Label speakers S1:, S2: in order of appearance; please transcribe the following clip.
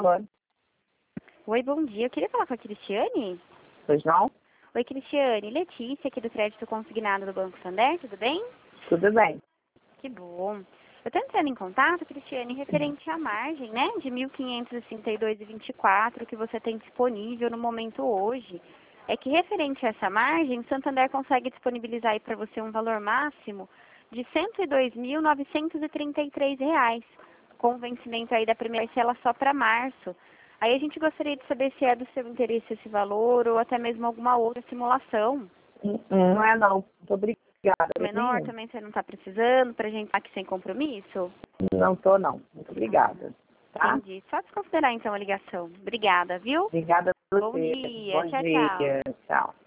S1: falando.
S2: Oi, bom dia. Eu queria falar com a Cristiane.
S1: Pois não?
S2: Oi, Cristiane. Letícia, aqui do Crédito Consignado do Banco Santander, tudo bem?
S1: Tudo bem.
S2: Que bom. Eu estou entrando em contato, Cristiane, referente à margem, né, de 1.562,24 que você tem disponível no momento hoje. É que referente a essa margem, o Santander consegue disponibilizar aí para você um valor máximo de R$ 102.933, com vencimento aí da primeira parcela só para março. Aí a gente gostaria de saber se é do seu interesse esse valor ou até mesmo alguma outra simulação.
S1: Não é não. Muito obrigada.
S2: Menor também você não está precisando para a gente estar aqui sem compromisso?
S1: Não tô não. Muito obrigada. Tá?
S2: Entendi. Só desconsiderar então a ligação. Obrigada, viu?
S1: Obrigada a você.
S2: Bom dia.
S1: Bom
S2: Tchau,
S1: dia.
S2: tchau.
S1: Tchau.